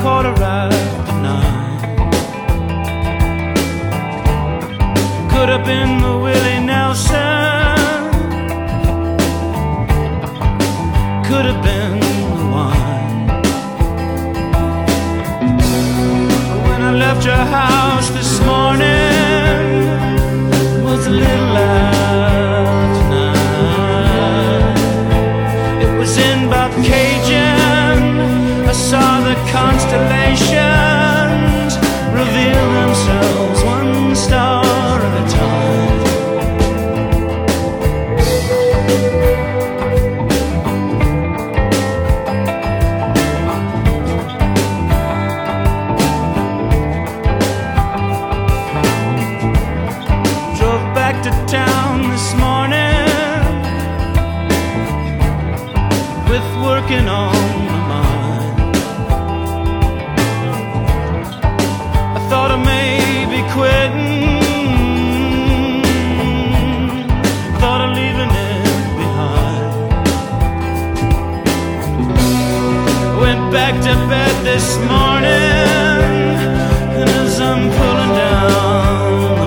9:15. Could have been the Willie Nelson, could have been the one. When I left your house this morning was a little after 9. It was in Cajun. I saw the constellations reveal themselves one star at a time. Drove back to town this morning with working on my mind. I thought I may be quitting, thought of leaving it behind. Went back to bed this morning, and as I'm pulling down the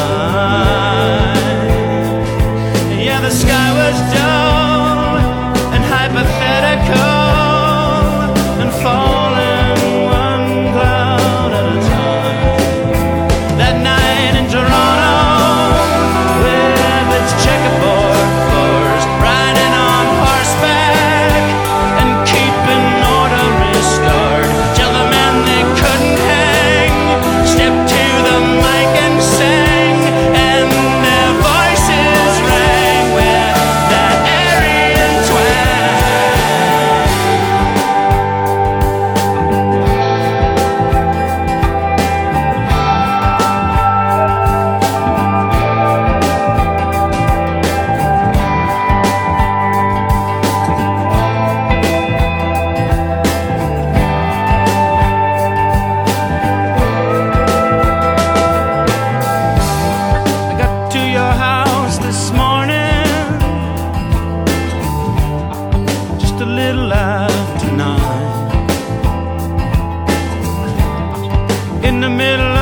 blind, yeah, the sky was dull and hypothetical and falling one cloud at a time. That night in Toronto, with its checkerboard floors, riding on horseback and keeping order restored, till the men they couldn't hang stepped to the mic and sang, and their voices rang with that Aryan a little after 9. In the middle